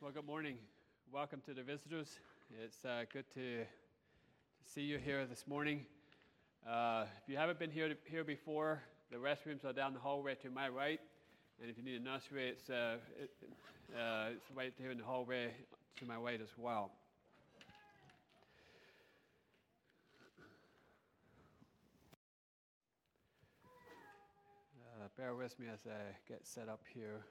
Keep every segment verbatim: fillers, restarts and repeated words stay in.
Well, good morning. Welcome to the visitors. It's uh, good to, to see you here this morning. Uh, if you haven't been here here before, the restrooms are down the hallway to my right, and if you need a nursery, it's uh, it, uh, it's right here in the hallway to my right as well. Uh, bear with me as I get set up here.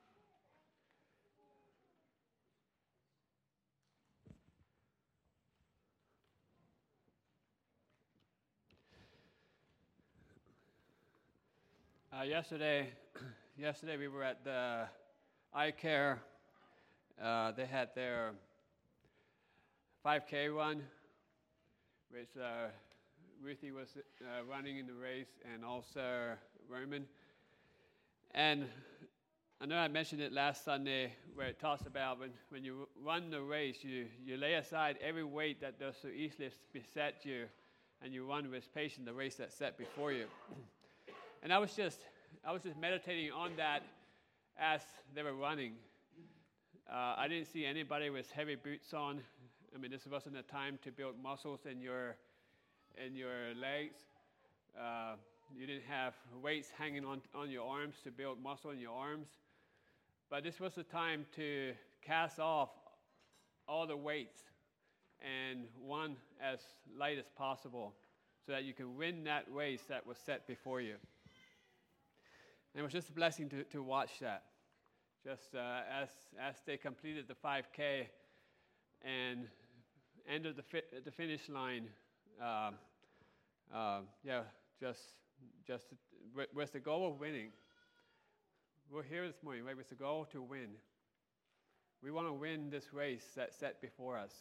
Uh, yesterday, yesterday we were at the eye care. Uh, they had their five K run, which uh, Ruthie was uh, running in the race, and also Roman. And I know I mentioned it last Sunday, where it talks about when, when you run the race, you, you lay aside every weight that does so easily beset you, and you run with patience the race that's set before you. And I was just, I was just meditating on that as they were running. Uh, I didn't see anybody with heavy boots on. I mean, this wasn't a time to build muscles in your, in your legs. Uh, you didn't have weights hanging on, on your arms to build muscle in your arms. But this was the time to cast off all the weights and run as light as possible so that you can win that race that was set before you. And it was just a blessing to, to watch that. Just uh, as as they completed the five K and entered the fi- the finish line, uh, uh, yeah, just just with, with the goal of winning. We're here this morning, right, with the goal to win. We want to win this race that's set before us.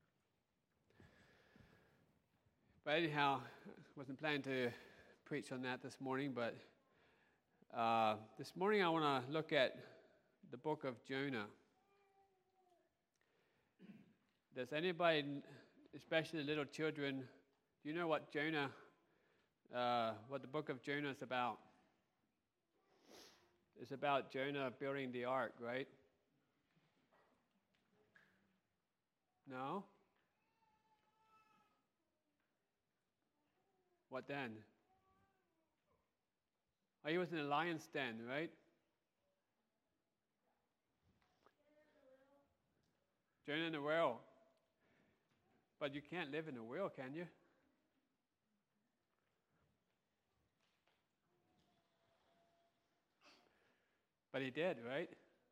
But anyhow, I wasn't planning to preach on that this morning, but Uh, this morning I want to look at the book of Jonah. Does anybody, especially little children, do you know what Jonah, uh, what the book of Jonah is about? It's about Jonah building the ark, right? No? What then? Oh, he was in a lion's den, right? Jonah in a whale. But you can't live in a whale, can you? But he did, right?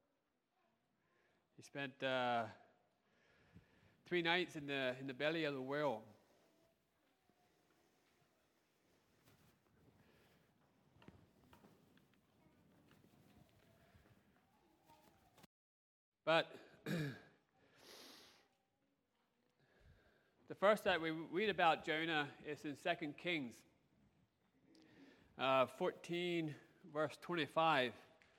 He spent uh, three nights in the in the belly of the whale. But the first that we read about Jonah is in Second Kings uh, fourteen, verse twenty-five.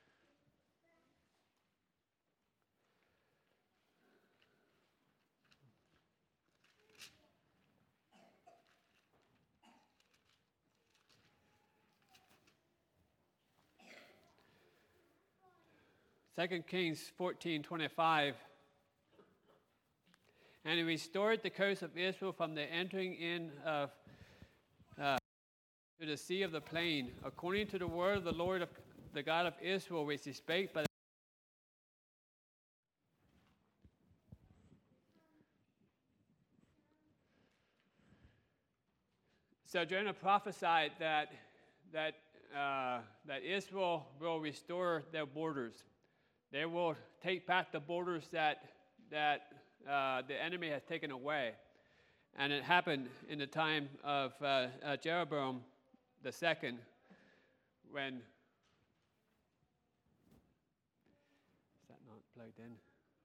Second Kings fourteen twenty-five. And he restored the coast of Israel from the entering in of uh, to the sea of the plain, according to the word of the Lord of the God of Israel, which he spake by the So Jonah prophesied that that uh, that Israel will restore their borders. They will take back the borders that that uh, the enemy has taken away, and it happened in the time of uh, uh, Jeroboam the second, when is that not plugged in?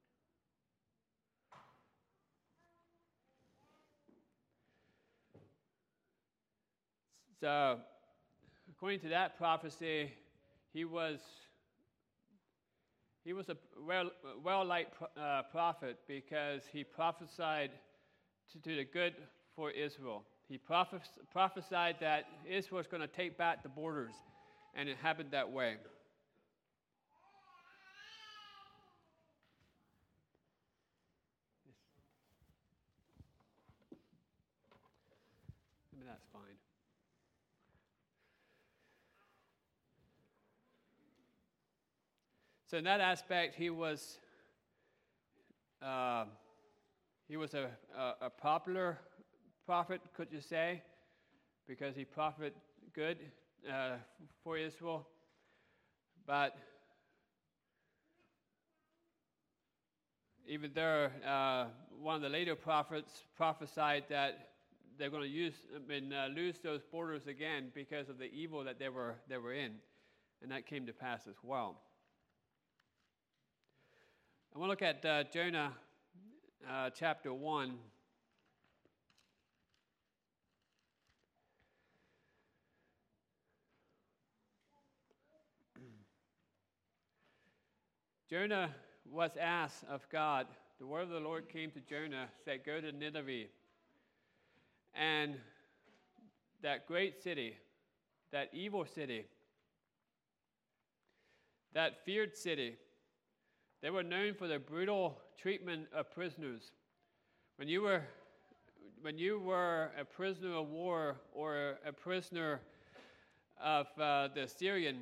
So, according to that prophecy, he was he was a well well-liked uh, prophet because he prophesied to do the good for Israel. He prophes- prophesied that Israel was going to take back the borders, and it happened that way. That's fine. So in that aspect, he was uh, he was a, a, a popular prophet, could you say, because he prophesied good uh, for Israel. But even there, uh, one of the later prophets prophesied that they're going to use, I mean, uh, lose those borders again because of the evil that they were they were in, and that came to pass as well. I want to look at uh, Jonah uh, chapter one. Jonah was asked of God. The word of the Lord came to Jonah, said, "Go to Nineveh." And that great city, that evil city, that feared city, they were known for their brutal treatment of prisoners. When you were, when you were a prisoner of war or a prisoner of uh, the Assyrian,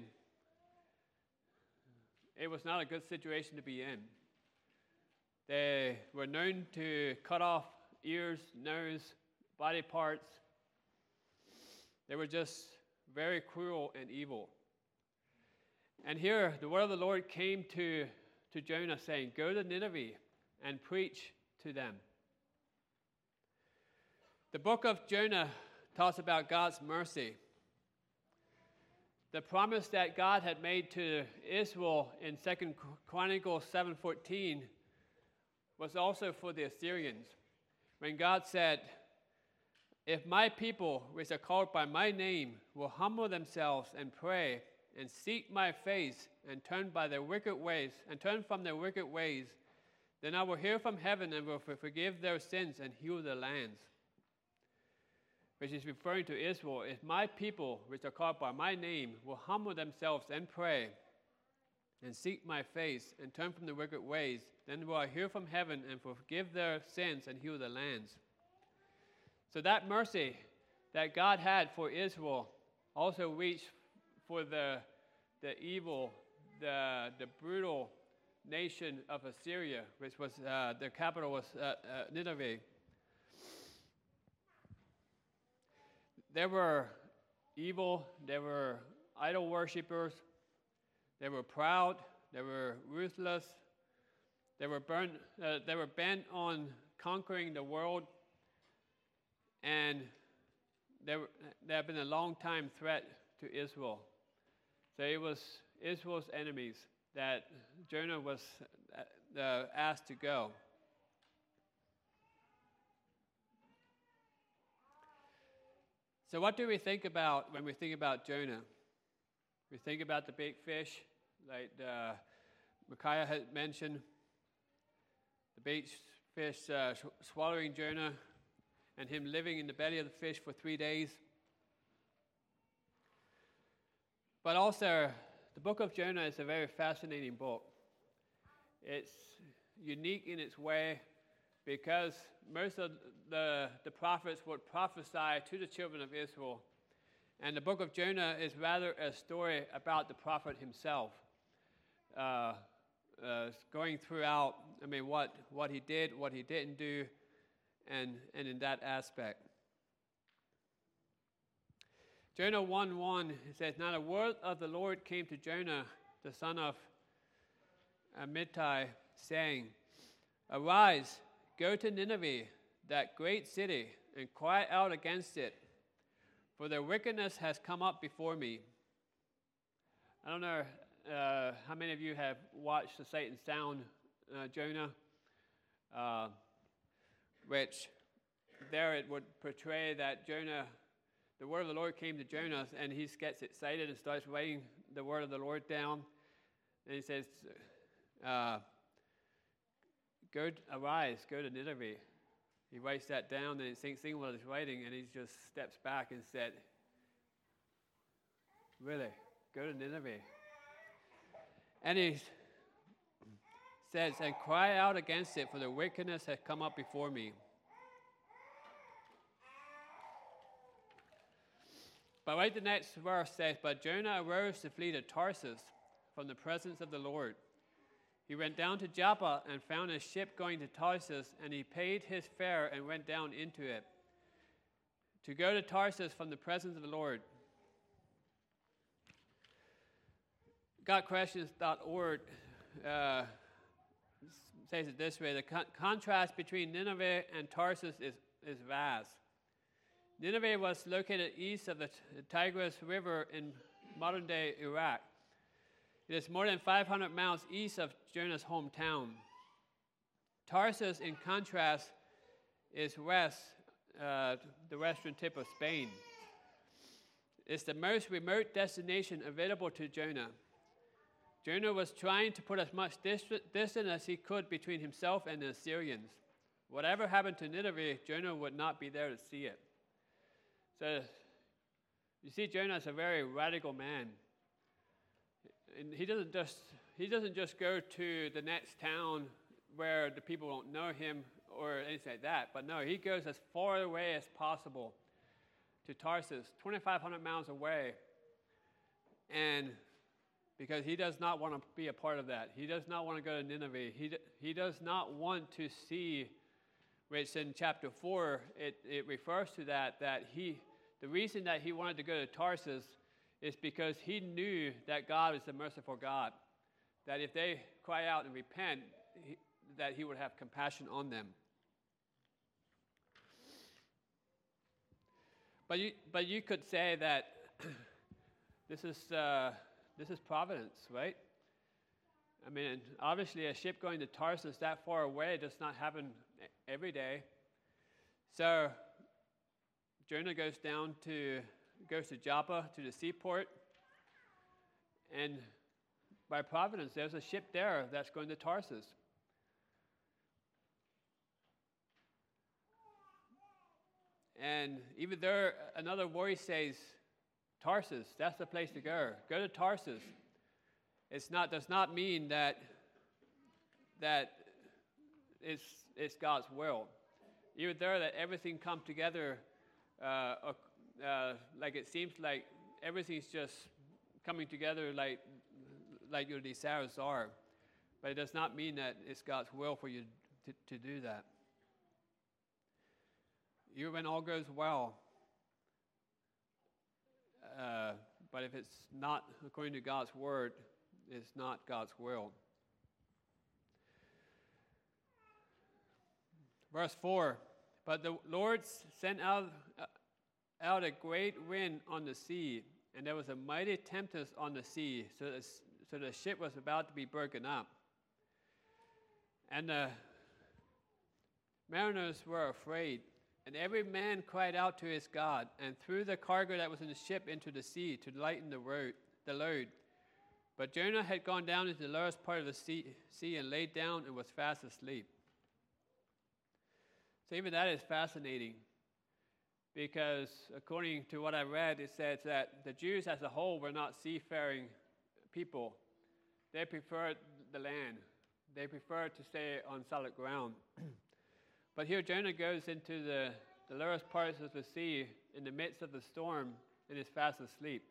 it was not a good situation to be in. They were known to cut off ears, nose, body parts. They were just very cruel and evil. And here, the word of the Lord came to, to Jonah saying, "Go to Nineveh and preach to them." The book of Jonah talks about God's mercy. The promise that God had made to Israel in Second Chronicles seven fourteen was also for the Assyrians. When God said, "If my people, which are called by my name, will humble themselves and pray and seek my face and turn by their wicked ways and turn from their wicked ways, then I will hear from heaven and will forgive their sins and heal their lands." Which is referring to Israel. If my people, which are called by my name, will humble themselves and pray and seek my face and turn from the wicked ways, then will I hear from heaven and forgive their sins and heal their lands. So that mercy that God had for Israel also reached for the, the evil, the, the brutal nation of Assyria, which was, uh, their capital was uh, uh, Nineveh. They were evil, they were idol worshippers, they were proud, they were ruthless, they were, burnt, uh, they were bent on conquering the world, and they, were, they have been a long time threat to Israel. So it was Israel's enemies that Jonah was uh, asked to go. So what do we think about when we think about Jonah? We think about the big fish, like uh, Micaiah had mentioned, the big fish uh, swallowing Jonah and him living in the belly of the fish for three days. But also, the book of Jonah is a very fascinating book. It's unique in its way because most of the, the prophets would prophesy to the children of Israel. And the book of Jonah is rather a story about the prophet himself, uh, uh, going throughout, I mean, what, what he did, what he didn't do, and, and in that aspect. Jonah one one, it says, "Now the word of the Lord came to Jonah, the son of Amittai, saying, Arise, go to Nineveh, that great city, and cry out against it, for their wickedness has come up before me." I don't know uh, how many of you have watched the Sight and Sound uh, Jonah, uh, which there it would portray that Jonah, the word of the Lord came to Jonah, and he gets excited and starts writing the word of the Lord down. And he says, uh, go, arise, go to Nineveh. He writes that down, and it's seeing what he's writing, and he just steps back and said, really, go to Nineveh. And he says, and cry out against it, for the wickedness has come up before me. But right the next verse says, but Jonah arose to flee to Tarsus from the presence of the Lord. He went down to Joppa and found a ship going to Tarsus, and he paid his fare and went down into it to go to Tarsus from the presence of the Lord. got questions dot org uh, says it this way: the con- contrast between Nineveh and Tarsus is, is vast. Nineveh was located east of the Tigris River in modern-day Iraq. It is more than five hundred miles east of Jonah's hometown. Tarsus, in contrast, is west, uh, the western tip of Spain. It's the most remote destination available to Jonah. Jonah was trying to put as much dist- distance as he could between himself and the Assyrians. Whatever happened to Nineveh, Jonah would not be there to see it. So, you see, Jonah is a very radical man. And he doesn't just he doesn't just go to the next town where the people don't know him or anything like that. But no, he goes as far away as possible to Tarsus, twenty-five hundred miles away. And because he does not want to be a part of that. He does not want to go to Nineveh. He, he does not want to see, which in chapter four, it, it refers to that, that he, the reason that he wanted to go to Tarsus is because he knew that God is a merciful God, that if they cry out and repent, he, that he would have compassion on them. But you, but you could say that this is uh, this is providence, right? I mean, obviously, a ship going to Tarsus that far away does not happen every day. So Jonah goes down to goes to Joppa, to the seaport, and by providence, there's a ship there that's going to Tarsus. And even though another voice says, Tarsus, that's the place to go. Go to Tarsus. It's not does not mean that that it's it's God's will. Even though that everything comes together, uh, uh, like it seems like everything's just coming together like like your desires are, but it does not mean that it's God's will for you to, to do that. Even when all goes well, uh, but if it's not according to God's word, it's not God's will. Verse four, but the Lord sent out, uh, out a great wind on the sea, and there was a mighty tempest on the sea, so the, so the ship was about to be broken up. And the mariners were afraid. And every man cried out to his God, and threw the cargo that was in the ship into the sea to lighten the, road, the load. But Jonah had gone down into the lowest part of the sea, sea and laid down and was fast asleep. So even that is fascinating, because according to what I read, it says that the Jews as a whole were not seafaring people. They preferred the land. They preferred to stay on solid ground. But here Jonah goes into the, the lowest parts of the sea in the midst of the storm and is fast asleep.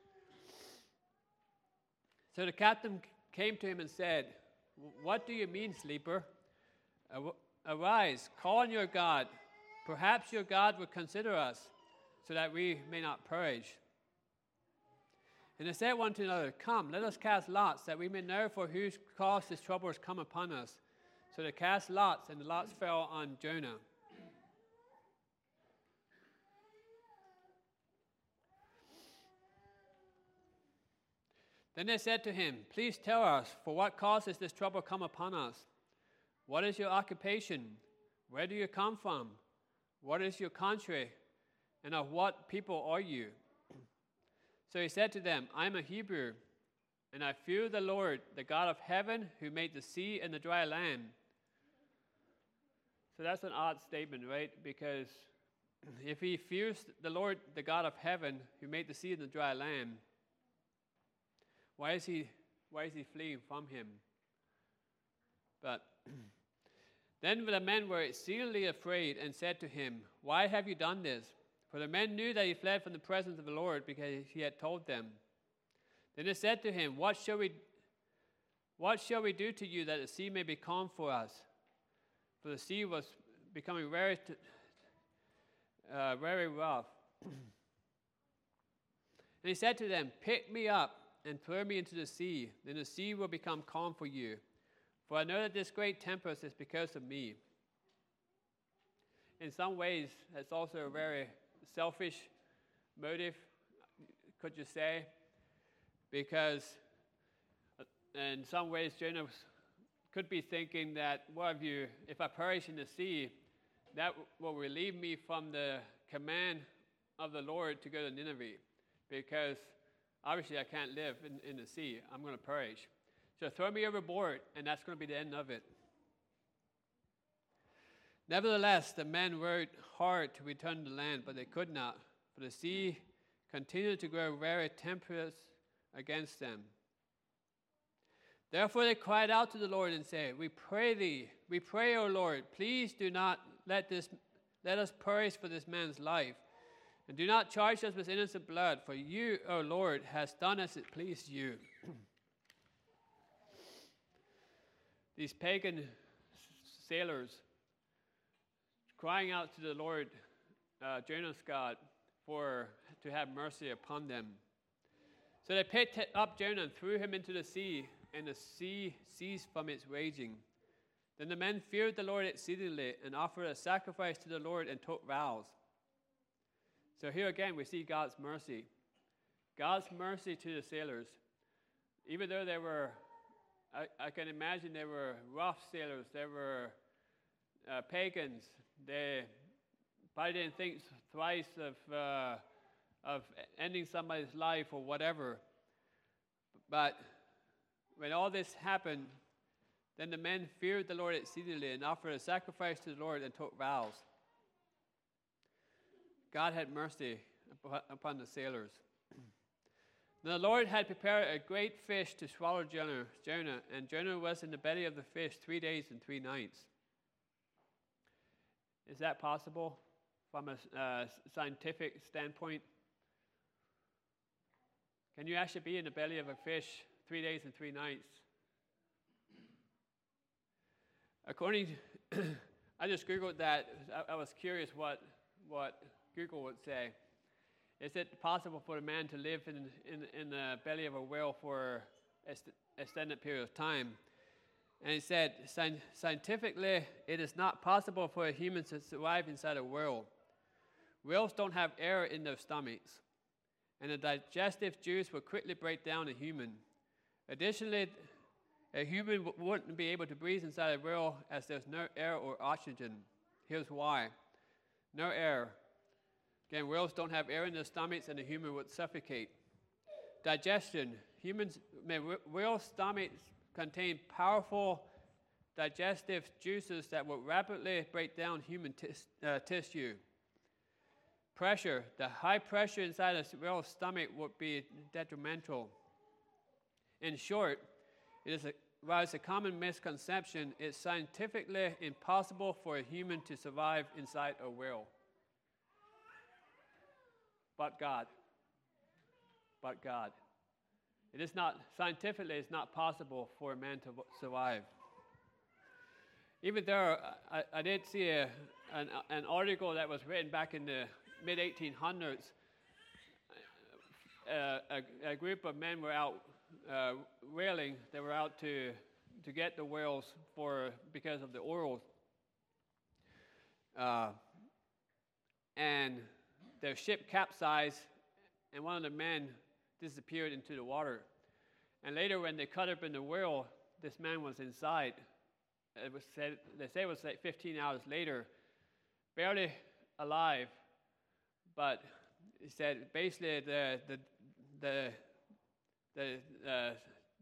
So the captain came to him and said, "What do you mean, sleeper? Arise, call on your God. Perhaps your God will consider us, so that we may not perish." And they said one to another, "Come, let us cast lots, that we may know for whose cause this trouble has come upon us." So they cast lots, and the lots fell on Jonah. Then they said to him, "Please tell us, for what cause has this trouble come upon us? What is your occupation? Where do you come from? What is your country? And of what people are you?" So he said to them, "I am a Hebrew, and I fear the Lord, the God of heaven, who made the sea and the dry land." So that's an odd statement, right? Because if he fears the Lord, the God of heaven, who made the sea and the dry land, why is he why is he fleeing from him? But then the men were exceedingly afraid and said to him, "Why have you done this? For the men knew that he fled from the presence of the Lord because he had told them. Then they said to him, What shall we, what shall we do to you that the sea may be calm for us? For the sea was becoming very, t- uh, very rough. And he said to them, Pick me up and throw me into the sea. Then the sea will become calm for you. For I know that this great tempest is because of me. In some ways, that's also a very selfish motive, could you say? Because in some ways, Jonah could be thinking that, well, if, you, if I perish in the sea, that will relieve me from the command of the Lord to go to Nineveh, because obviously I can't live in, in the sea. I'm going to perish. So throw me overboard, and that's going to be the end of it. Nevertheless, the men worked hard to return to land, but they could not, for the sea continued to grow very tempestuous against them. Therefore they cried out to the Lord and said, We pray thee, we pray, O Lord, please do not let this let us perish for this man's life, and do not charge us with innocent blood, for you, O Lord, hast done as it pleased you. These pagan sailors crying out to the Lord, uh, Jonah's God, for to have mercy upon them. So they picked up Jonah and threw him into the sea, and the sea ceased from its raging. Then the men feared the Lord exceedingly, and offered a sacrifice to the Lord and took vows. So here again we see God's mercy. God's mercy to the sailors. Even though they were, I, I can imagine they were rough sailors, they were uh, pagans. They probably didn't think thrice of uh, of ending somebody's life or whatever. But when all this happened, then the men feared the Lord exceedingly and offered a sacrifice to the Lord and took vows. God had mercy upon the sailors. Now the Lord had prepared a great fish to swallow Jonah, Jonah, and Jonah was in the belly of the fish three days and three nights. Is that possible from a uh, scientific standpoint? Can you actually be in the belly of a fish three days and three nights? According to, I just Googled that. I, I was curious what, what Google would say. Is it possible for a man to live in, in, in the belly of a whale for an extended period of time? And he said, scientifically, it is not possible for a human to survive inside a whale. Whales don't have air in their stomachs, and the digestive juice will quickly break down a human. Additionally, a human w- wouldn't be able to breathe inside a whale as there's no air or oxygen. Here's why. No air. Again, whales don't have air in their stomachs, and a human would suffocate. Digestion. Humans, whale stomachs contain powerful digestive juices that will rapidly break down human tis, uh, tissue. Pressure. The high pressure inside a whale's stomach would be detrimental. In short, it is a, while it's a common misconception, it's scientifically impossible for a human to survive inside a whale. But God. But God. It is not, scientifically, it's not possible for a man to survive. Even though I, I did see a, an, an article that was written back in the mid eighteen hundreds, uh, a, a group of men were out uh, whaling. They were out to to get the whales for because of the oil. Uh, and their ship capsized, and one of the men disappeared into the water. And later, when they cut up in the whale, this man was inside. It was said, they say it was like fifteen hours later, barely alive. But he said basically the the the the uh,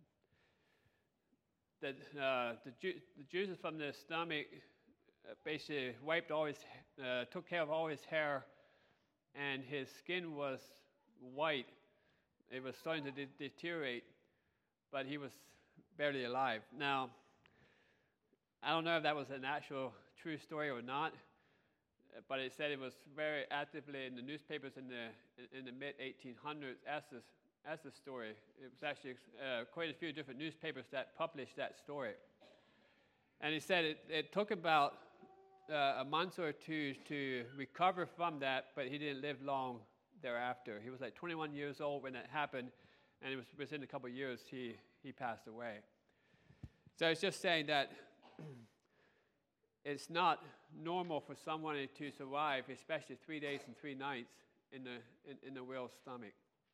the, uh, the, ju- the juices from the stomach uh, basically wiped all his, uh, took care of all his hair, and his skin was white. It was starting to de- deteriorate, but he was barely alive. Now, I don't know if that was an actual true story or not. but it said it was very actively in the newspapers in the in the mid eighteen hundreds as this as the story. It was actually uh, quite a few different newspapers that published that story. And he said it, it took about uh, a month or two to recover from that, but he didn't live long thereafter. He was like twenty-one years old when it happened, and it was within a couple of years he, he passed away. So it's just saying that it's not normal for someone to survive, especially three days and three nights in the in, in the whale's stomach.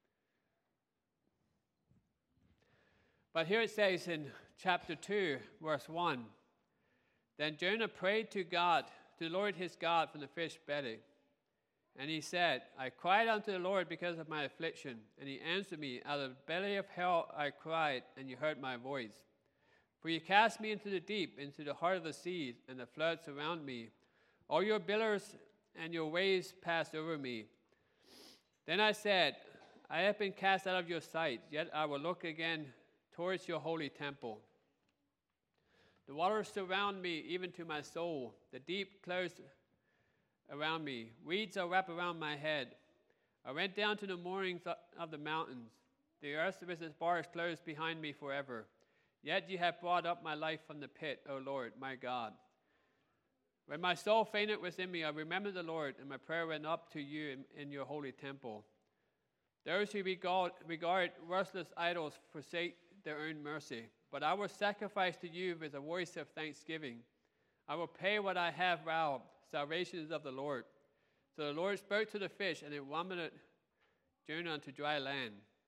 But here it says in chapter two, verse one, then Jonah prayed to God, to the Lord his God from the fish belly. And he said, I cried unto the Lord because of my affliction, and he answered me, out of the belly of hell I cried, and you heard my voice. For you cast me into the deep, into the heart of the seas, and the floods surround me. All your billows and your waves passed over me. Then I said, I have been cast out of your sight, yet I will look again towards your holy temple. The waters surround me, even to my soul. The deep closed around me. Weeds are wrapped around my head. I went down to the moorings of the mountains. The earth with its bars closed behind me forever. Yet you have brought up my life from the pit, O Lord, my God. When my soul fainted within me, I remembered the Lord, and my prayer went up to you in, in your holy temple. Those who regard, regard worthless idols forsake their own mercy. But I will sacrifice to you with a voice of thanksgiving. I will pay what I have vowed. Salvation is of the Lord. So the Lord spoke to the fish, and it vomited Jonah unto dry land.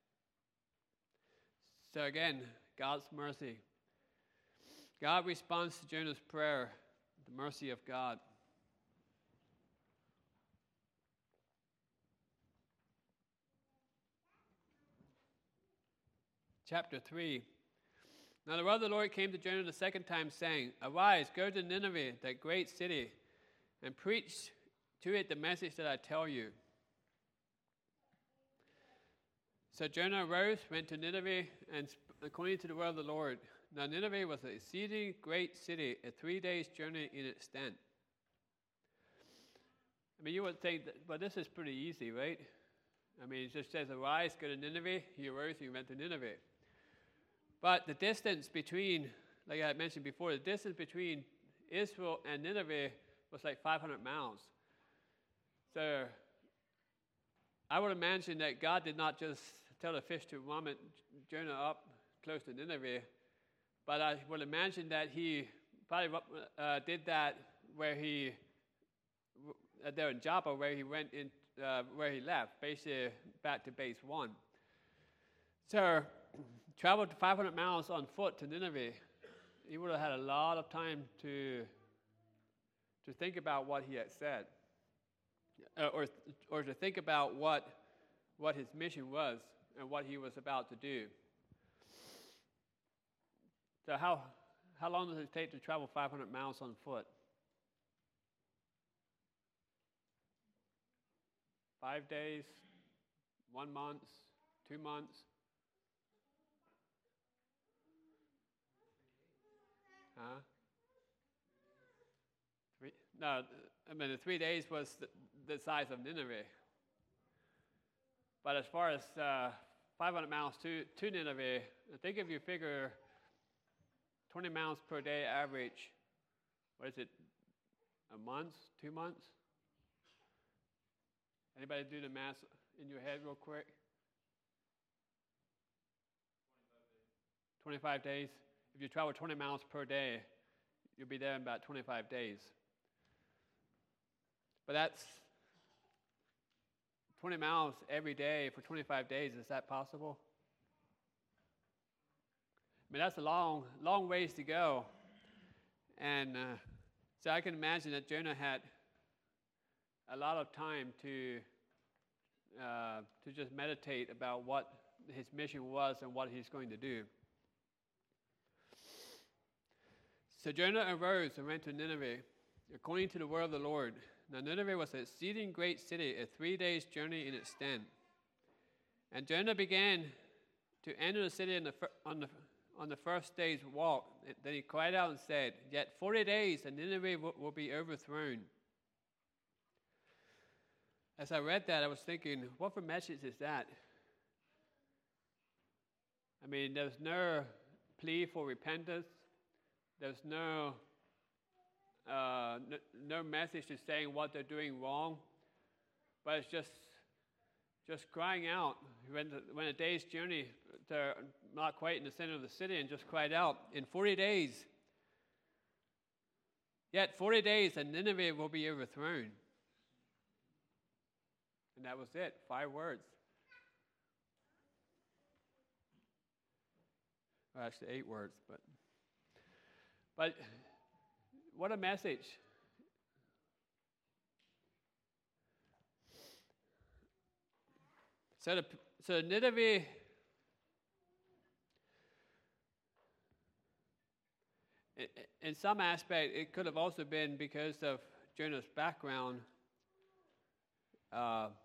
So again, God's mercy. God responds to Jonah's prayer, the mercy of God. Chapter three. Now the word of the Lord came to Jonah the second time, saying, Arise, go to Nineveh, that great city, and preach to it the message that I tell you. So Jonah arose, went to Nineveh, and according to the word of the Lord. Now Nineveh was an exceeding great city, a three days' journey in extent. I mean, you would think, that, well, this is pretty easy, right? I mean, it just says, Arise, go to Nineveh. He arose, he went to Nineveh. But the distance between, like I had mentioned before, the distance between Israel and Nineveh was like five hundred miles. So I would imagine that God did not just tell the fish to vomit Jonah up close to Nineveh, but I would imagine that he probably uh, did that where he, uh, there in Joppa, where he went in, uh, where he left, basically back to base one. So traveled five hundred miles on foot to Nineveh. He would have had a lot of time to to think about what he had said, uh, or or to think about what what his mission was and what he was about to do. So how how long does it take to travel five hundred miles on foot? Five days, one month, two months. Huh? Three, no, I mean, the three days was the, the size of Nineveh. But as far as uh, five hundred miles to, to Nineveh, I think if you figure twenty miles per day average, what is it, a month, two months? Anybody do the math in your head real quick? twenty-five days. If you travel twenty miles per day, you'll be there in about twenty-five days. But that's twenty miles every day for twenty-five days. Is that possible? I mean, that's a long, long ways to go. And uh, so I can imagine that Jonah had a lot of time to uh, to just meditate about what his mission was and what he's going to do. So Jonah arose and went to Nineveh, according to the word of the Lord. Now Nineveh was an exceeding great city, a three days' journey in extent. And Jonah began to enter the city on the, on the, on the first day's walk. Then he cried out and said, Yet forty days and Nineveh will, will be overthrown. as I read that, I was thinking, what for message is that? I mean, there's no plea for repentance. There's no, uh, no, no message to saying what they're doing wrong. But it's just just crying out. When the, when a day's journey, they're not quite in the center of the city, and just cried out, in forty days, yet forty days, and Nineveh will be overthrown. And that was it, five words. Well, actually eight words, but but what a message. So, the, so Nineveh, in some aspect, it could have also been because of Jonah's background. Uh,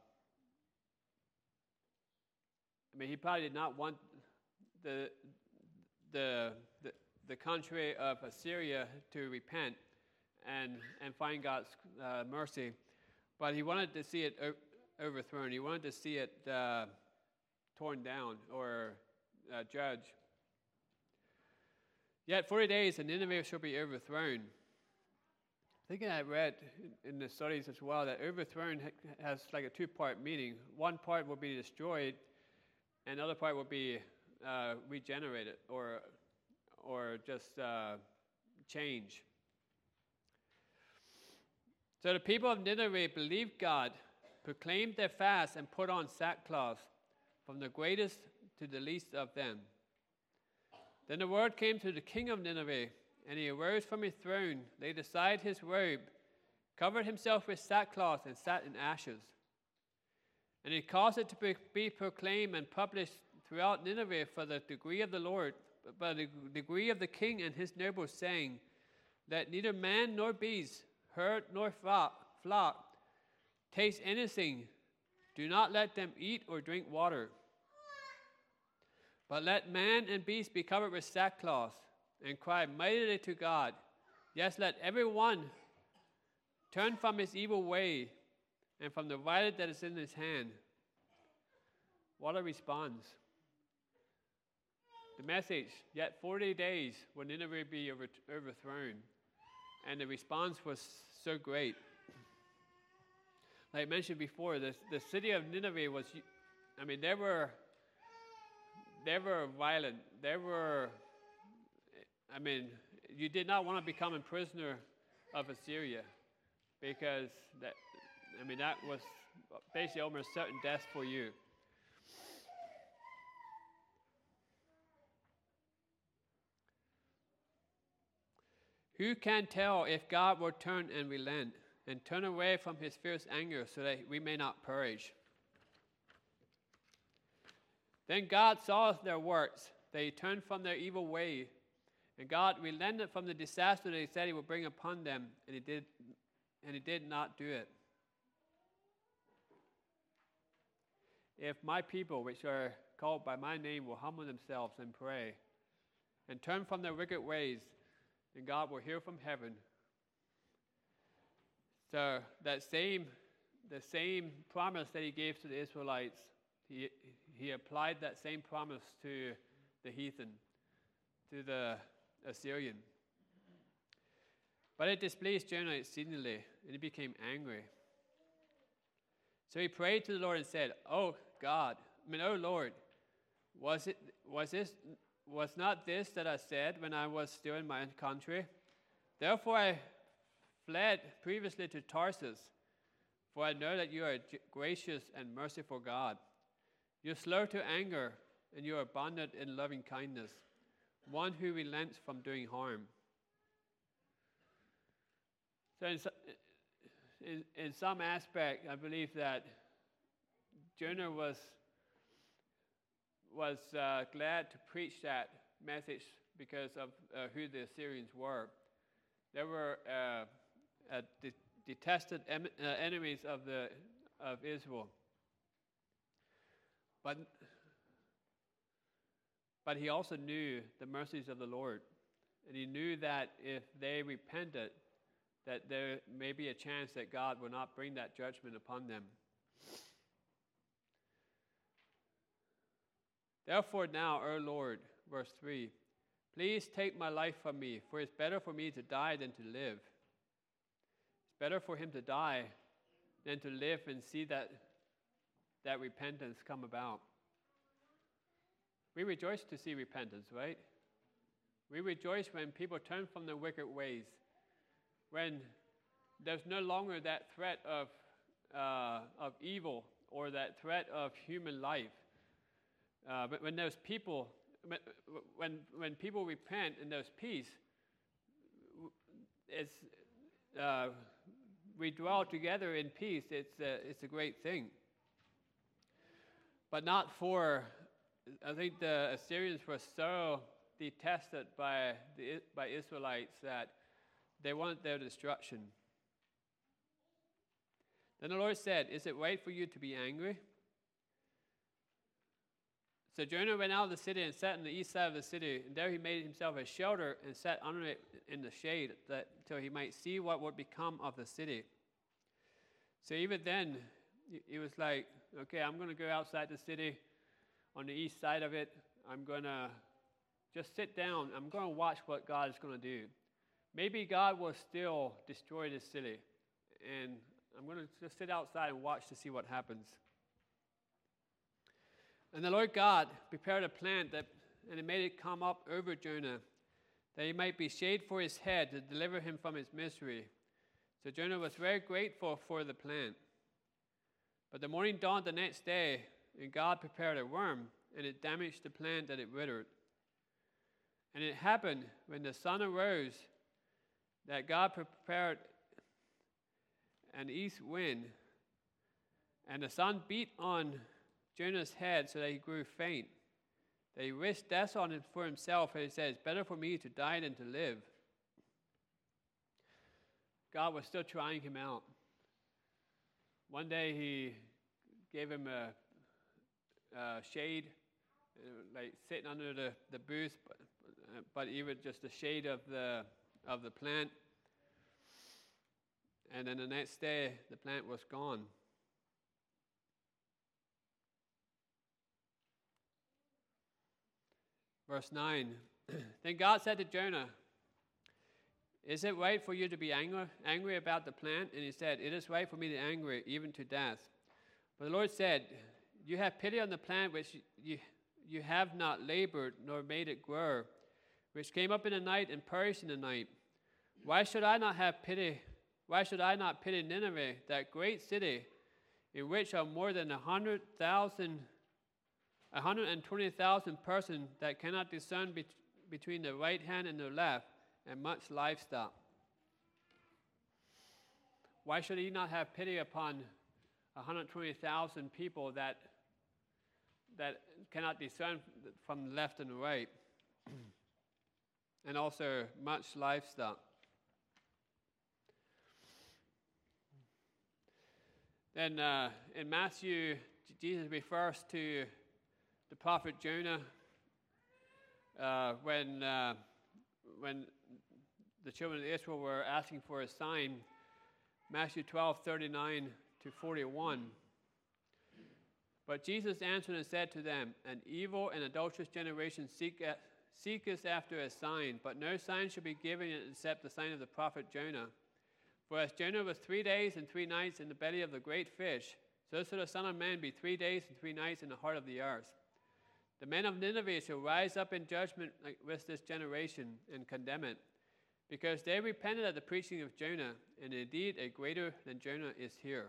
I mean, he probably did not want the, the the the country of Assyria to repent and and find God's uh, mercy, but he wanted to see it o- overthrown. He wanted to see it uh, torn down or uh, judged. Yet forty days and Nineveh shall be overthrown. I think I read in the studies as well that overthrown has like a two-part meaning. One part will be destroyed, and the other part will be uh, regenerated or or just uh, change. So the people of Nineveh believed God, proclaimed their fast, and put on sackcloth, from the greatest to the least of them. Then the word came to the king of Nineveh, and he arose from his throne, laid aside his robe, covered himself with sackcloth, and sat in ashes. And he caused it to be proclaimed and published throughout Nineveh for the degree of the Lord, by the degree of the king and his nobles, saying, that neither man nor beast, herd nor flock, flock taste anything. Do not let them eat or drink water. But let man and beast be covered with sackcloth, and cry mightily to God. Yes, let every one turn from his evil way, and from the violence that is in his hand. What a response. The message, yet forty days will Nineveh be over, overthrown. And the response was so great. Like I mentioned before, the, the city of Nineveh was, I mean, they were, they were violent. They were, I mean, you did not want to become a prisoner of Assyria, because that, I mean, that was basically almost certain death for you. Who can tell if God will turn and relent, and turn away from his fierce anger, so that we may not perish? Then God saw their works. They turned from their evil way, and God relented from the disaster that he said he would bring upon them, and he did, and he did not do it. If my people, which are called by my name, will humble themselves and pray, and turn from their wicked ways, then God will hear from heaven. So that same, the same promise that he gave to the Israelites, he, he applied that same promise to the heathen, to the Assyrian. But it displeased Jonah exceedingly, and he became angry. So he prayed to the Lord and said, "Oh God, I mean, oh Lord, was it was this was not this that I said when I was still in my country? Therefore I fled previously to Tarsus, for I know that you are a gracious and merciful God. You are slow to anger, and you are abundant in loving kindness, one who relents from doing harm." So in, in, in some aspect, I believe that Jonah was was uh, glad to preach that message because of uh, who the Assyrians were. They were uh, uh, de- detested em- uh, enemies of the of Israel. But but he also knew the mercies of the Lord, and he knew that if they repented, that there may be a chance that God will not bring that judgment upon them. Therefore now, O Lord, verse three, please take my life from me, for it's better for me to die than to live. It's better for him to die than to live and see that, that repentance come about. We rejoice to see repentance, right? We rejoice when people turn from their wicked ways, when there's no longer that threat of, uh, of evil or that threat of human life. Uh, but when there's people, when when people repent and there's peace, it's uh, we dwell together in peace. It's a, it's a great thing. But not for, I think the Assyrians were so detested by the by Israelites that they wanted their destruction. Then the Lord said, "Is it right for you to be angry?" So Jonah went out of the city and sat on the east side of the city, and there he made himself a shelter and sat under it in the shade, that till he might see what would become of the city. So even then, he was like, okay, I'm going to go outside the city on the east side of it. I'm going to just sit down. I'm going to watch what God is going to do. Maybe God will still destroy this city, and I'm going to just sit outside and watch to see what happens. And the Lord God prepared a plant that, and it made it come up over Jonah, that he might be shade for his head to deliver him from his misery. So Jonah was very grateful for the plant. But the morning dawned the next day, and God prepared a worm, and it damaged the plant that it withered. And it happened when the sun arose that God prepared an east wind, and the sun beat on Jonah's head so that he grew faint, that he wished death on him for himself, and he said, it's better for me to die than to live. God was still trying him out. One day he gave him a, a shade, like sitting under the, the booth, but, but even just the shade of the of the plant. And then the next day, the plant was gone. Verse nine, then God said to Jonah, is it right for you to be angry, angry about the plant? And he said, it is right for me to be angry, even to death. But the Lord said, you have pity on the plant which you, you have not labored, nor made it grow, which came up in the night and perished in the night. Why should I not have pity? Why should I not pity Nineveh, that great city, in which are more than a hundred thousand one hundred twenty thousand persons that cannot discern be- between the right hand and the left, and much livestock? Why should he not have pity upon one hundred twenty thousand people that that cannot discern from the left and the right, and also much livestock? Then uh, in Matthew, Jesus refers to the prophet Jonah uh, when uh, when the children of Israel were asking for a sign. Matthew twelve, thirty-nine to forty-one. But Jesus answered and said to them, an evil and adulterous generation seek a, seeketh after a sign, but no sign shall be given except the sign of the prophet Jonah. For as Jonah was three days and three nights in the belly of the great fish, so shall the Son of Man be three days and three nights in the heart of the earth. The men of Nineveh shall rise up in judgment with this generation and condemn it, because they repented at the preaching of Jonah, and indeed a greater than Jonah is here.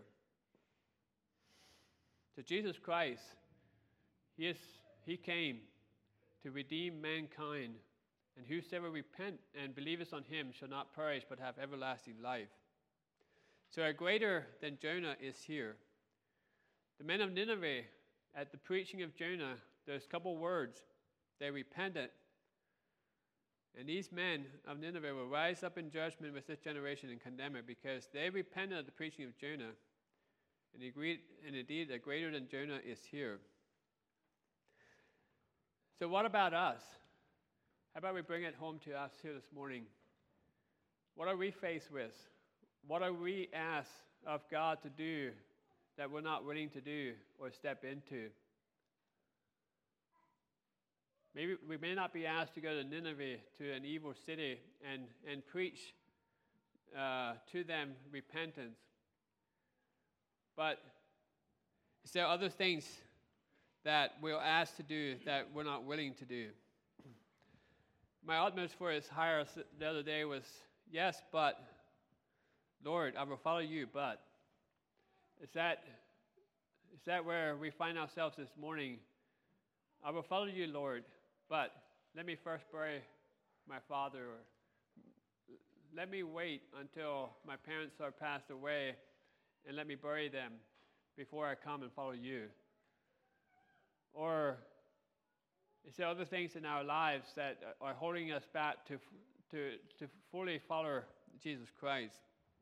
So Jesus Christ, he, is, he came to redeem mankind, and whosoever repent and believeth on him shall not perish but have everlasting life. So a greater than Jonah is here. The men of Nineveh, at the preaching of Jonah, those couple words, they repented. And these men of Nineveh will rise up in judgment with this generation and condemn it, because they repented at the preaching of Jonah. And, agreed, and indeed, a greater than Jonah is here. So what about us? How about we bring it home to us here this morning? What are we faced with? What are we asked of God to do that we're not willing to do or step into. Maybe we may not be asked to go to Nineveh, to an evil city, and, and preach uh, to them repentance. But is there other things that we're asked to do that we're not willing to do? My utmost for his hire the other day was, yes, but, Lord, I will follow you, but. Is that, is that where we find ourselves this morning? I will follow you, Lord, but let me first bury my father, or let me wait until my parents are passed away and let me bury them before I come and follow you. Or is there other things in our lives that are holding us back to, to, to fully follow Jesus Christ?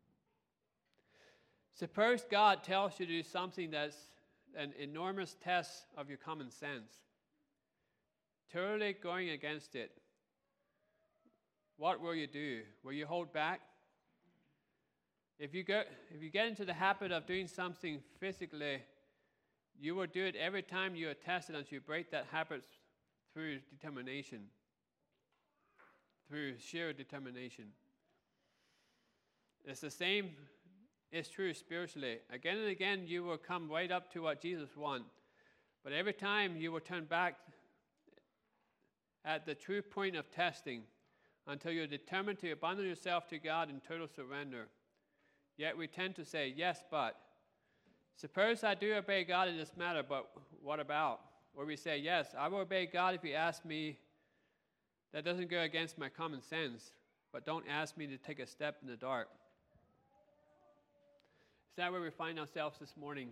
Suppose God tells you to do something that's an enormous test of your common sense, totally going against it. What will you do? Will you hold back? If you go, if you get into the habit of doing something physically, you will do it every time you are tested until you break that habit through determination, through sheer determination. It's the same is true spiritually. Again and again, you will come right up to what Jesus wants. But every time you will turn back at the true point of testing until you're determined to abandon yourself to God in total surrender. Yet we tend to say, yes, but. Suppose I do obey God in this matter, but what about? Or we say, yes, I will obey God if you ask me. That doesn't go against my common sense, but don't ask me to take a step in the dark. Is that where we find ourselves this morning?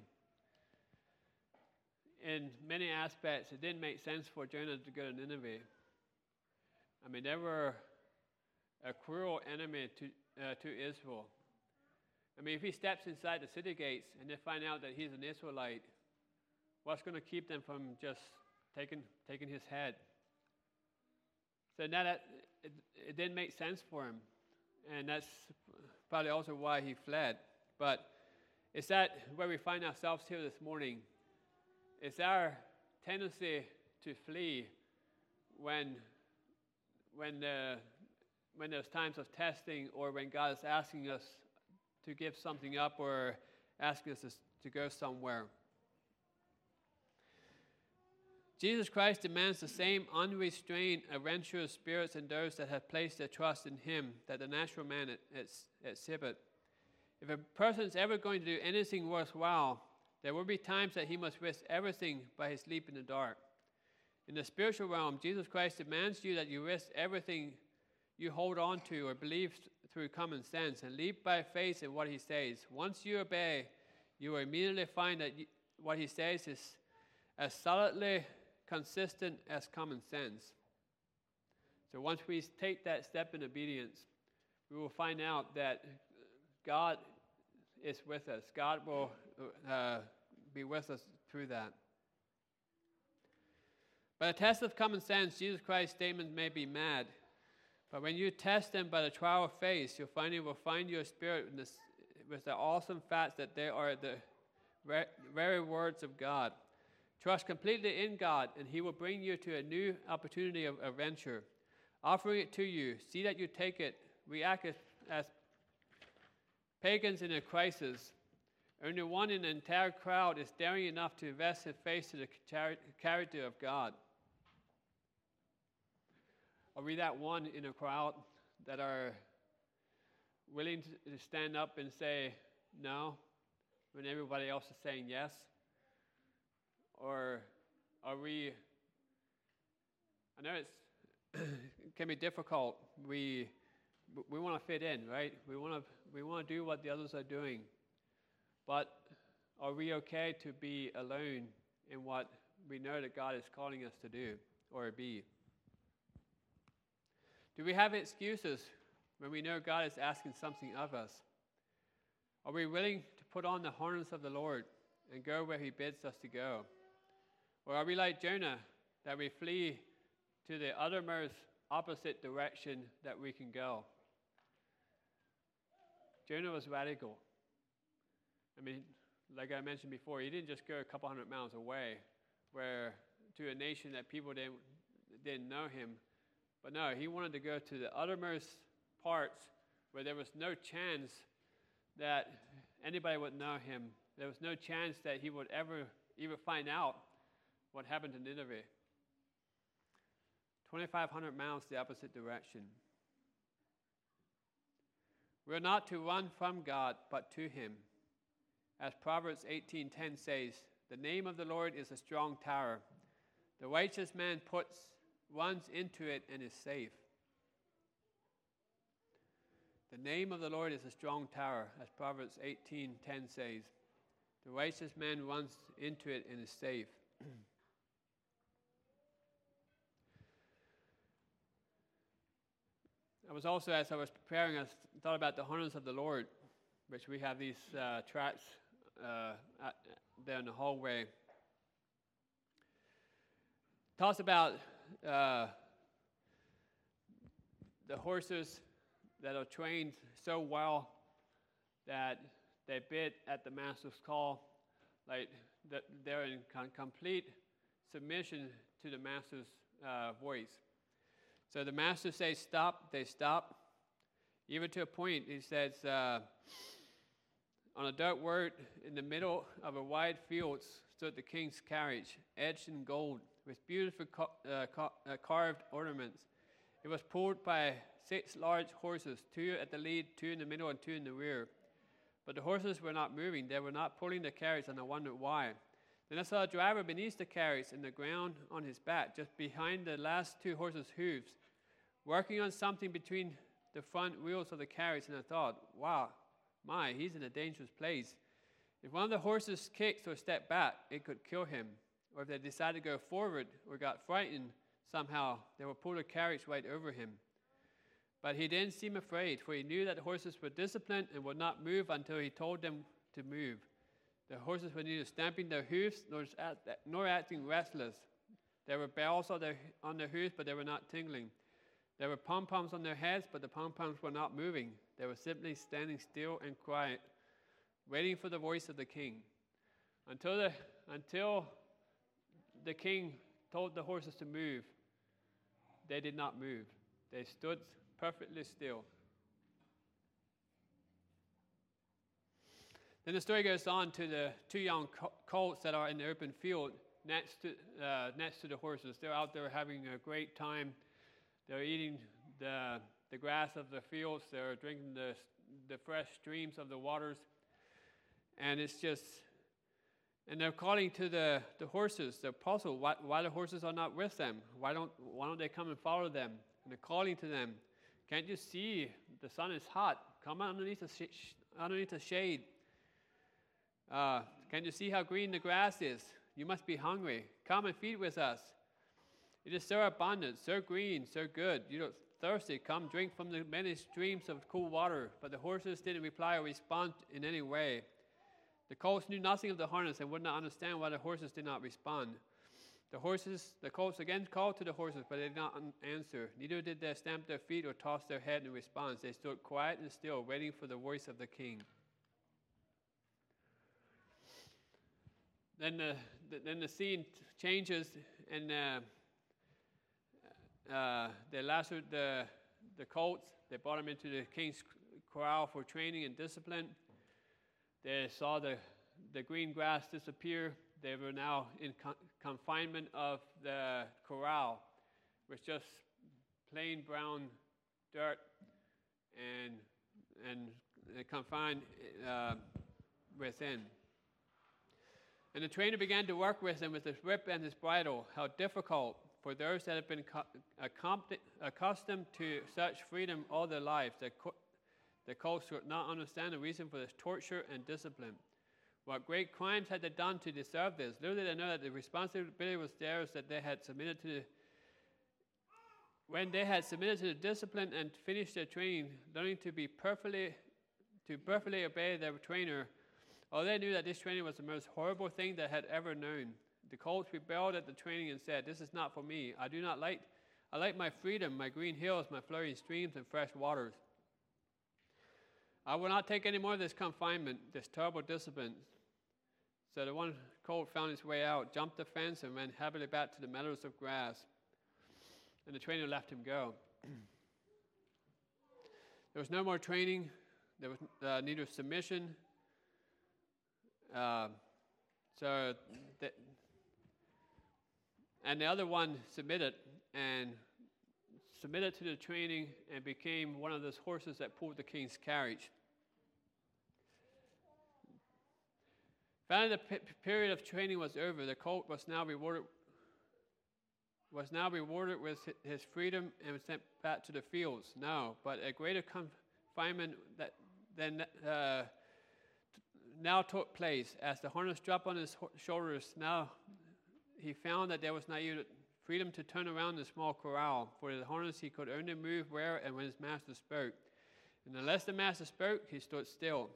In many aspects, it didn't make sense for Jonah to go to Nineveh. I mean, they were a cruel enemy to, uh, to Israel. I mean, if he steps inside the city gates and they find out that he's an Israelite, what's going to keep them from just taking, taking his head? So now that it, it didn't make sense for him. And that's probably also why he fled. But is that where we find ourselves here this morning? Is our tendency to flee when, when, uh, when there's times of testing, or when God is asking us to give something up or asking us to go somewhere? Jesus Christ demands the same unrestrained, adventurous spirits in those that have placed their trust in him that the natural man exhibit. If a person is ever going to do anything worthwhile, there will be times that he must risk everything by his leap in the dark. In the spiritual realm, Jesus Christ demands you that you risk everything you hold on to or believe through common sense and leap by faith in what he says. Once you obey, you will immediately find that you, what he says is as solidly consistent as common sense. So once we take that step in obedience, we will find out that God is with us. God will uh, be with us through that. By the test of common sense, Jesus Christ's statement may be mad, but when you test them by the trial of faith, you'll find He will find your spirit with, this, with the awesome fact that they are the very words of God. Trust completely in God, and He will bring you to a new opportunity of adventure. Offering it to you, see that you take it. React as, as pagans in a crisis. Only one in the entire crowd is daring enough to invest his faith to the char- character of God. Are we that one in a crowd that are willing to stand up and say no when everybody else is saying yes? Or are we, I know it's, it can be difficult. We we want to fit in, right? We want to we want to do what the others are doing. But are we okay to be alone in what we know that God is calling us to do or be? Do we have excuses when we know God is asking something of us? Are we willing to put on the harness of the Lord and go where He bids us to go? Or are we like Jonah, that we flee to the uttermost opposite direction that we can go? Jonah was radical. I mean, like I mentioned before, he didn't just go a couple hundred miles away, where to a nation that people didn't didn't know him, but no, he wanted to go to the uttermost parts where there was no chance that anybody would know him. There was no chance that he would ever even find out what happened to Nineveh. twenty-five hundred miles the opposite direction. We're not to run from God, but to him. As Proverbs eighteen ten says, the name of the Lord is a strong tower. The righteous man puts runs into it and is safe. The name of the Lord is a strong tower, as Proverbs eighteen ten says. The righteous man runs into it and is safe. I was also, as I was preparing, I thought about the harness of the Lord, which we have these uh, tracts uh, at, there in the hallway. Talks about uh, the horses that are trained so well that they bid at the master's call, like that they're in con- complete submission to the master's uh, voice. So the master says stop, they stop. Even to a point, he says, uh, on a dirt road in the middle of a wide field stood the king's carriage, edged in gold, with beautiful ca- uh, ca- uh, carved ornaments. It was pulled by six large horses, two at the lead, two in the middle, and two in the rear. But the horses were not moving. They were not pulling the carriage, and I wondered why. Then I saw a driver beneath the carriage in the ground on his back, just behind the last two horses' hooves, working on something between the front wheels of the carriage, and I thought, wow, my, he's in a dangerous place. If one of the horses kicked or stepped back, it could kill him. Or if they decided to go forward or got frightened somehow, they would pull the carriage right over him. But he didn't seem afraid, for he knew that the horses were disciplined and would not move until he told them to move. The horses were neither stamping their hoofs nor, nor acting restless. There were bells on their, on their hoofs, but they were not tingling. There were pom-poms on their heads, but the pom-poms were not moving. They were simply standing still and quiet, waiting for the voice of the king. Until the, until the king told the horses to move, they did not move. They stood perfectly still. Then the story goes on to the two young colts that are in the open field next to, uh, next to the horses. They're out there having a great time. They're eating the, the grass of the fields. They're drinking the, the fresh streams of the waters. And it's just, and they're calling to the, the horses. They're puzzled why, why the horses are not with them. Why don't, why don't they come and follow them? And they're calling to them, can't you see the sun is hot? Come underneath the, sh- underneath the shade. Uh, can't you see how green the grass is? You must be hungry. Come and feed with us. It is so abundant, so green, so good. You look thirsty. Come drink from the many streams of cool water. But the horses didn't reply or respond in any way. The colts knew nothing of the harness and would not understand why the horses did not respond. The horses, the colts again called to the horses, but they did not answer. Neither did they stamp their feet or toss their head in response. They stood quiet and still, waiting for the voice of the king. Then the, the then the scene changes, and uh, uh, they lassoed the the colts. They brought them into the king's corral for training and discipline. They saw the the green grass disappear. They were now in con- confinement of the corral, with just plain brown dirt, and and confined uh, within. And the trainer began to work with them with his whip and his bridle. How difficult for those that have been co- accustomed to such freedom all their lives. The, co- the colts could not understand the reason for this torture and discipline. What great crimes had they done to deserve this? Little did they know that the responsibility was theirs, that they had submitted to the, when they had submitted to the discipline and finished their training, learning to be perfectly, to perfectly obey their trainer. All they knew that this training was the most horrible thing they had ever known. The colts rebelled at the training and said, "This is not for me. I do not like, I like my freedom, my green hills, my flowing streams, and fresh waters. I will not take any more of this confinement, this terrible discipline." So the one colt found his way out, jumped the fence, and ran happily back to the meadows of grass. And the trainer let him go. There was no more training. There was uh, neither submission. Uh, so, the, and the other one submitted and submitted to the training and became one of those horses that pulled the king's carriage. Finally, the p- period of training was over. The colt was now rewarded was now rewarded with his freedom and was sent back to the fields. No, but a greater confinement that then uh, now took place as the harness dropped on his ho- shoulders. Now he found that there was not even freedom to turn around the small corral. For the harness he could only move where and when his master spoke. And unless the master spoke, he stood still.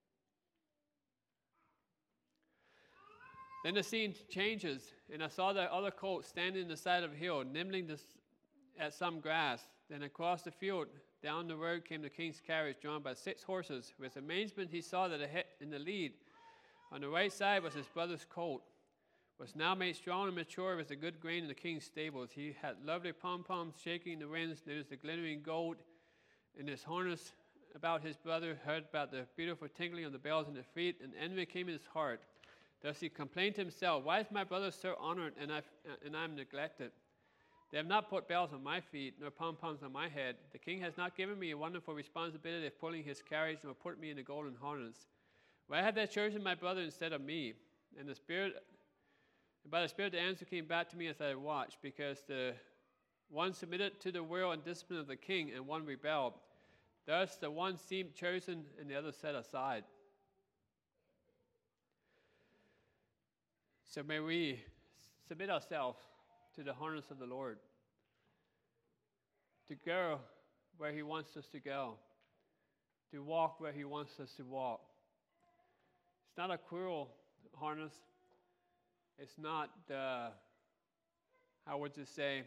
Then the scene changes, and I saw the other colt standing on the side of a hill, nibbling this at some grass. Then across the field, down the road, came the king's carriage, drawn by six horses. With amazement, he saw that ahead in the lead, on the right side, was his brother's colt, was now made strong and mature with the good grain in the king's stables. He had lovely pom-poms shaking in the winds. Noticed the glittering gold in his harness about his brother, heard about the beautiful tinkling of the bells in the feet, and envy came in his heart. Thus he complained to himself, why is my brother so honored and I and I am neglected? They have not put bells on my feet, nor pom-poms on my head. The king has not given me a wonderful responsibility of pulling his carriage, nor put me in a golden harness. Why have they chosen my brother instead of me? And the Spirit, by the Spirit, the answer came back to me as I watched, because the one submitted to the will and discipline of the king, and one rebelled. Thus the one seemed chosen, and the other set aside. So may we submit ourselves to the harness of the Lord, to go where he wants us to go, to walk where he wants us to walk. It's not a cruel harness. It's not, uh, how would you say,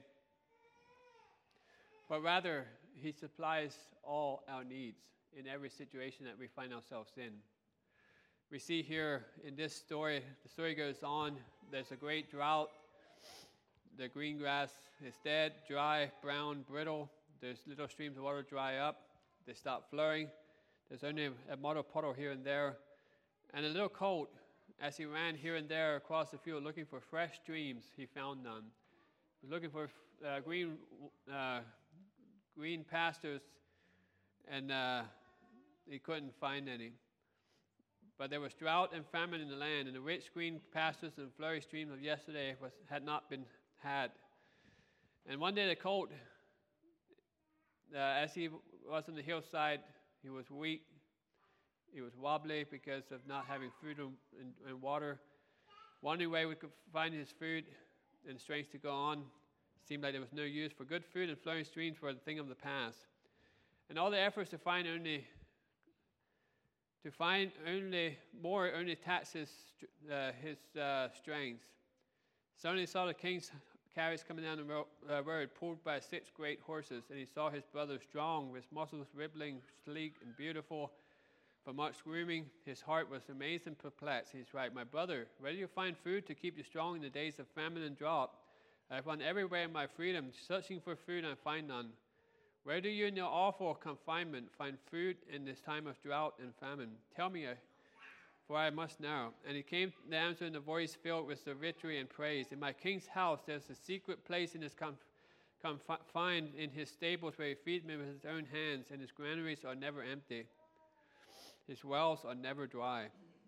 but rather he supplies all our needs in every situation that we find ourselves in. We see here in this story, the story goes on, there's a great drought. The green grass is dead, dry, brown, brittle. There's little streams of water dry up. They stop flowing. There's only a mud or puddle here and there. And a little colt, as he ran here and there across the field looking for fresh streams, he found none. He was looking for uh, green, uh, green pastures, and uh, he couldn't find any. But there was drought and famine in the land, and the rich green pastures and flowing streams of yesterday was, had not been had. And one day the colt, uh, as he was on the hillside, he was weak. He was wobbly because of not having food and, and, and water. Wondering where we could find his food and strength to go on. It seemed like there was no use, for good food and flowing streams were a thing of the past. And all the efforts to find only To find only more only taxes uh, his uh, strength. Suddenly he saw the king's carriage coming down the ro- uh, road, pulled by six great horses, and he saw his brother strong, with muscles rippling, sleek, and beautiful. For much grooming, his heart was amazed and perplexed. He's right, my brother, where do you find food to keep you strong in the days of famine and drought? I have run everywhere in my freedom, searching for food, and I find none. Where do you in your awful confinement find food in this time of drought and famine? Tell me, for I must know. And he came to the answer in a voice filled with the victory and praise. In my king's house there's a secret place in his conf- confined in his stables, where he feeds me with his own hands, and his granaries are never empty. His wells are never dry.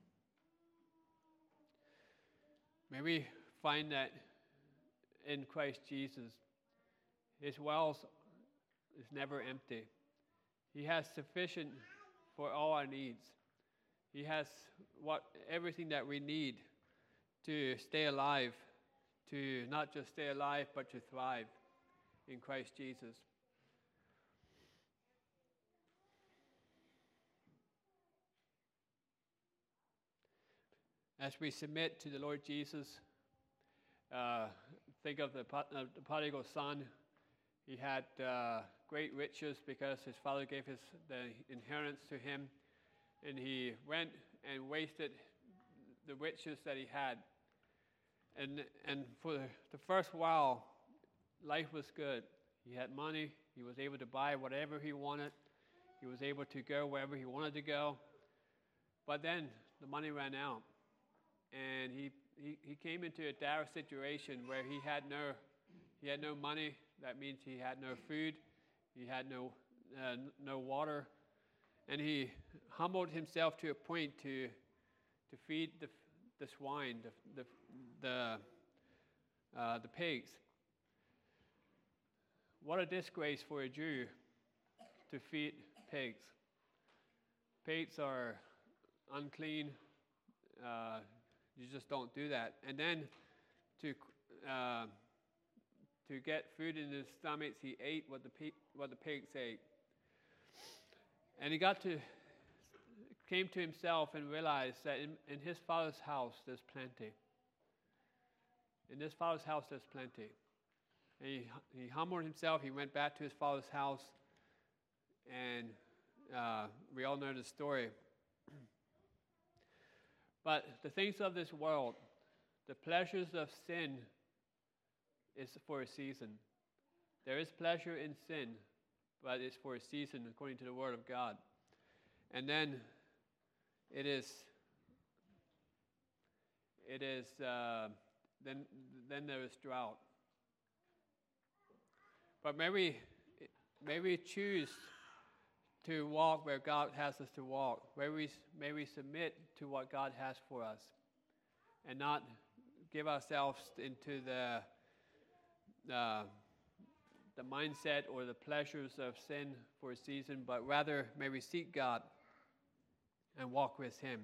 May we find that in Christ Jesus. His wells is never empty. He has sufficient for all our needs. He has what everything that we need to stay alive, to not just stay alive, but to thrive in Christ Jesus. As we submit to the Lord Jesus, uh, think of the, uh, the prodigal son. He had uh, great riches because his father gave his the inheritance to him, and he went and wasted the riches that he had. And, and for the first while, life was good. He had money. He was able to buy whatever he wanted. He was able to go wherever he wanted to go. But then the money ran out. And he, he, he came into a dire situation where he had no, he had no money. That means he had no food. He had no, uh, no water. And he humbled himself to a point to, to feed the, the swine, the, the, the, uh, the pigs. What a disgrace for a Jew to feed pigs. Pigs are unclean. Uh, you just don't do that. And then to uh, to get food in his stomachs, he ate what the pig, what the pigs ate. And he got to came to himself and realized that in, in his father's house there's plenty. In this father's house there's plenty. And he, he humbled himself. He went back to his father's house, and uh, we all know the story. But the things of this world, the pleasures of sin, is for a season. There is pleasure in sin, but it's for a season according to the Word of God. And then it is, it is, uh, then then there is drought. But may we, may we choose to walk where God has us to walk. May we, may we submit to what God has for us, and not give ourselves into the uh, the mindset or the pleasures of sin for a season, but rather may we seek God and walk with Him.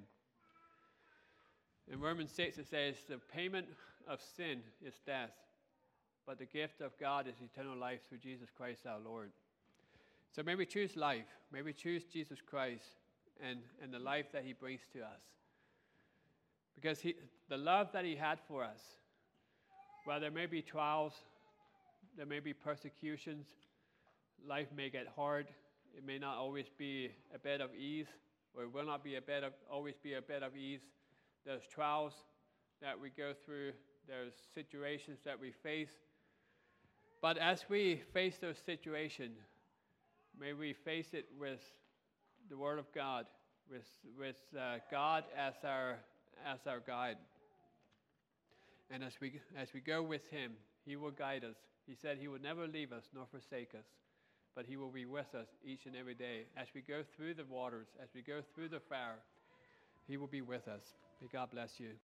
In Romans six it says, the payment of sin is death, but the gift of God is eternal life through Jesus Christ our Lord. So may we choose life. May we choose Jesus Christ and, and the life that He brings to us. Because he, the love that He had for us, while there may be trials, there may be persecutions, life may get hard, it may not always be a bed of ease, or it will not be a bed of, always be a bed of ease. There's trials that we go through, there's situations that we face. But as we face those situations, may we face it with the Word of God, with with uh, God as our as our guide. And as we as we go with Him, He will guide us. He said He would never leave us nor forsake us, but He will be with us each and every day. As we go through the waters, as we go through the fire, He will be with us. May God bless you.